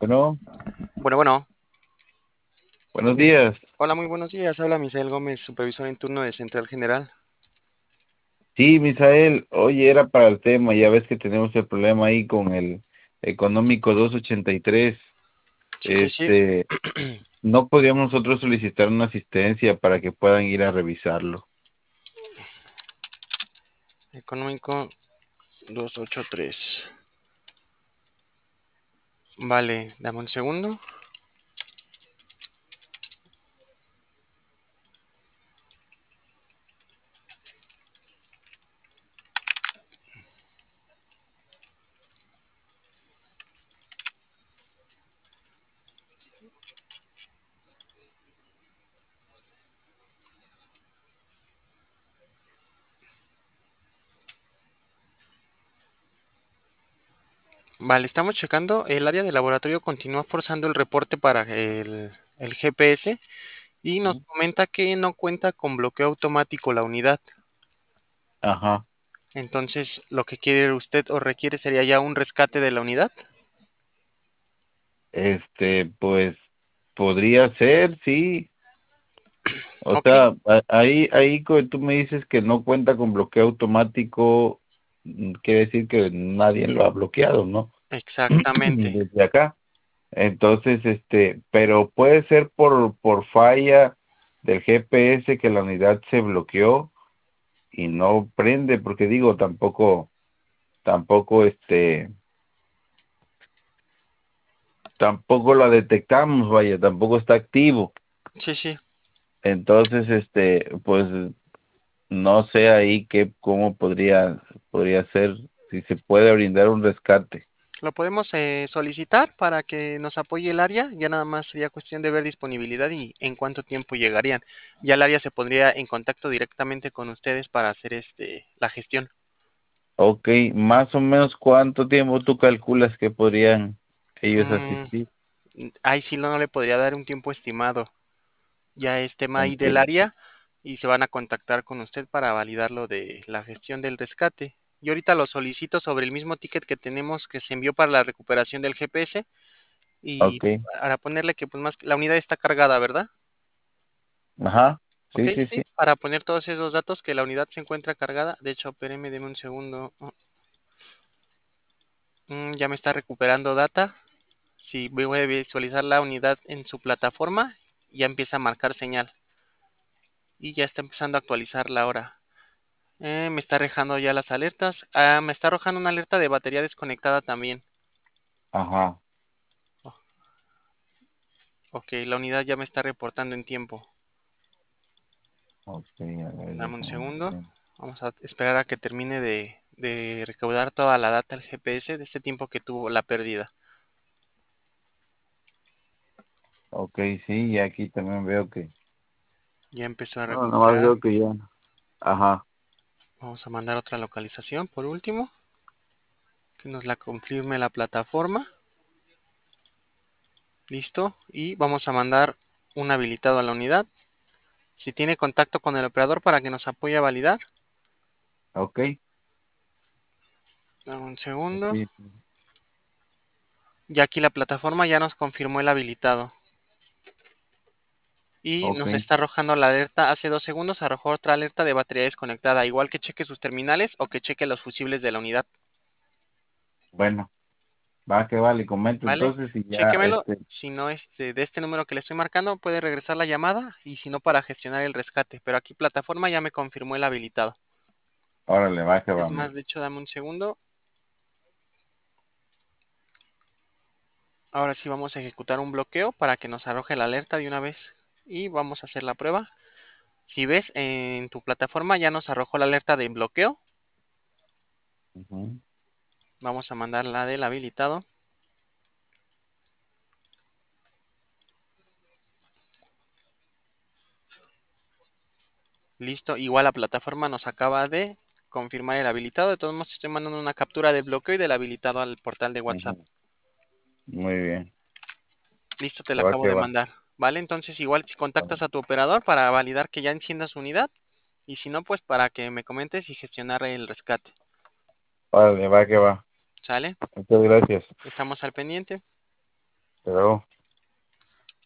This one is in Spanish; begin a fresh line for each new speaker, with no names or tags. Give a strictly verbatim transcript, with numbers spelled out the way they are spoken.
Bueno,
Bueno, bueno.
buenos días.
Hola, muy buenos días. Habla Misael Gómez, supervisor en turno de Central General.
Sí, Misael, oye, era para el tema, ya ves que tenemos el problema ahí con el económico doscientos ochenta y tres.
Sí, sí, sí.
Este, no podríamos nosotros solicitar una asistencia para que puedan ir a revisarlo.
Económico doscientos ochenta y tres. Vale, dame un segundo. Vale, estamos checando. El área de laboratorio continúa forzando el reporte para el, el G P S y nos
Ujú.
comenta que no cuenta con bloqueo automático la unidad.
Ajá.
Entonces, lo que quiere usted o requiere sería ya un rescate de la unidad.
Este, pues podría ser, sí. O
Ok,
sea, a- ahí, ahí co- tú me dices que no cuenta con bloqueo automático, mm, quiere decir que nadie lo ha bloqueado, ¿no?
exactamente.
Desde acá. Entonces, este, pero puede ser por, por falla del G P S que la unidad se bloqueó y no prende, porque digo, tampoco, tampoco, este, tampoco la detectamos, vaya, tampoco está activo.
Sí, sí.
Entonces, este, pues, no sé ahí qué, cómo podría, podría ser, si se puede brindar un rescate.
Lo podemos eh, solicitar para que nos apoye el área. Ya nada más sería cuestión de ver disponibilidad y en cuánto tiempo llegarían. Ya el área se pondría en contacto directamente con ustedes para hacer este la gestión.
Ok, más o menos cuánto tiempo tú calculas que podrían ellos
Mm,
asistir.
ahí sí no, no le podría dar un tiempo estimado. Ya es tema ahí del
Ok.
área y se van a contactar con usted para validar lo de la gestión del rescate. Yo ahorita lo solicito sobre el mismo ticket que tenemos que se envió para la recuperación del G P S y
Ok,
para ponerle que pues más la unidad está cargada, ¿verdad?
ajá,
Ok,
sí, sí,
sí,
sí,
para poner todos esos datos que la unidad se encuentra cargada. De hecho, espéreme, deme un segundo. Oh, mm, ya me está recuperando data. Si voy a visualizar la unidad en su plataforma, ya empieza a marcar señal y ya está empezando a actualizar la hora. Eh, me está arrojando ya las alertas. Ah, me está arrojando una alerta de batería desconectada también.
ajá,
Oh, ok, la unidad ya me está reportando en tiempo.
ok, a ver,
Dame un
déjame
segundo.
ver.
Vamos a esperar a que termine de, de recaudar toda la data del G P S de este tiempo que tuvo la pérdida.
Ok, sí, y aquí también veo que,
Ya empezó a
no, nomás
recuperar.
veo que ya, ajá,
Vamos a mandar otra localización por último, que nos la confirme la plataforma. Listo. Y vamos a mandar un habilitado a la unidad. Si tiene contacto con el operador para que nos apoye a validar.
ok,
Dame un segundo.
sí,
Ya aquí la plataforma ya nos confirmó el habilitado. Y
ok,
nos está arrojando la alerta. Hace dos segundos arrojó otra alerta de batería desconectada. Igual que cheque sus terminales o que cheque los fusibles de la unidad.
bueno, va que vale, comento
¿Vale?
entonces y ya,
Chéquemelo.
este,
Si no, este, de este número que le estoy marcando, puede regresar la llamada y si no, para gestionar el rescate. Pero aquí plataforma ya me confirmó el habilitado.
órale, va que
Es
va,
más,
mira.
de hecho, dame un segundo. Ahora sí vamos a ejecutar un bloqueo para que nos arroje la alerta de una vez. Y vamos a hacer la prueba. Si ves en tu plataforma ya nos arrojó la alerta de bloqueo.
Ujú.
Vamos a mandar la del habilitado. Listo. Igual la plataforma nos acaba de confirmar el habilitado. De todos modos, estoy mandando una captura de bloqueo y del habilitado al portal de WhatsApp.
Ujú. Muy bien,
Listo, te la
va
acabo
que
de
va.
mandar. Vale, entonces igual si
Órale,
contactas a tu operador para validar que ya encienda su unidad y si no, pues para que me comentes y gestionar el rescate.
órale, va que va.
¿Sale?
Muchas gracias.
Estamos al pendiente.
Hasta luego.